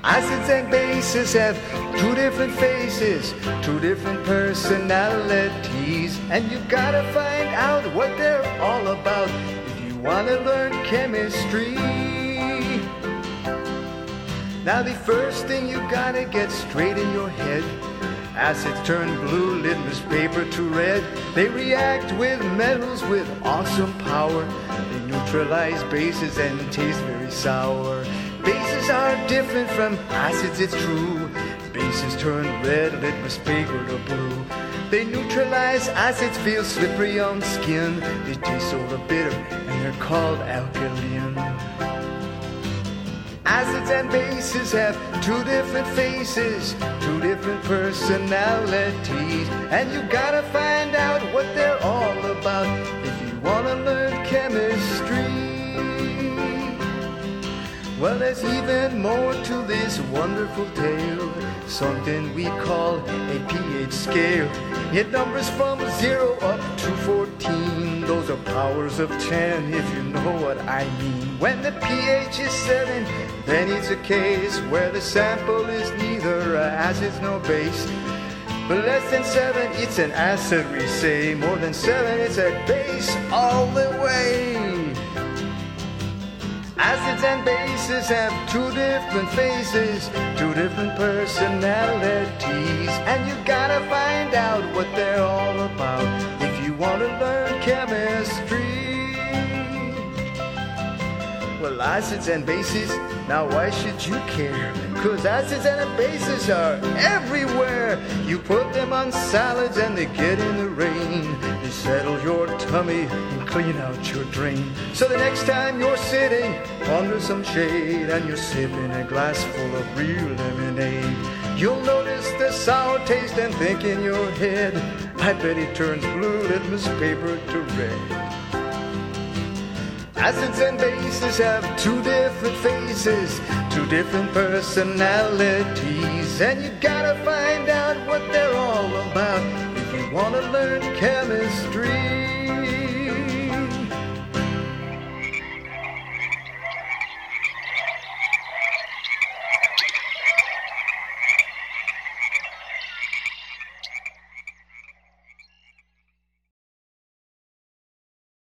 Acids and bases have two different faces, two different personalities, and you gotta find out what they're all about if you wanna learn chemistry. Now the first thing you gotta get straight in your head: acids turn blue litmus paper to red. They react with metals with awesome power. They neutralize bases and taste very sour. Bases are different from acids, it's true. Bases turn red litmus paper to blue. They neutralize acids, feel slippery on skin. They taste sort of bitter and they're called alkaline. Acids and bases have two different faces, two different personalities, and you gotta find out what they're all about if you wanna learn chemistry. Well, there's even more to this wonderful tale, something we call a pH scale. It numbers from 0 up to 14. Those are powers of 10, if you know what I mean. When the pH is 7, then it's a case where the sample is neither acid nor base. But less than 7, it's an acid, we say. More than 7, it's a base all the way. Acids and bases have two different faces, two different personalities, and you gotta find out what they're all about if you want to learn chemistry. Well, acids and bases, now why should you care? 'Cause acids and bases are everywhere. You put them on salads and they get in the rain. They settle your tummy and clean out your drain. So the next time you're sitting under some shade and you're sipping a glass full of real lemonade, you'll notice the sour taste and think in your head, I bet it turns blue litmus paper to red. Acids and bases have two different faces, two different personalities, and you gotta find out what they're all about if you wanna learn chemistry.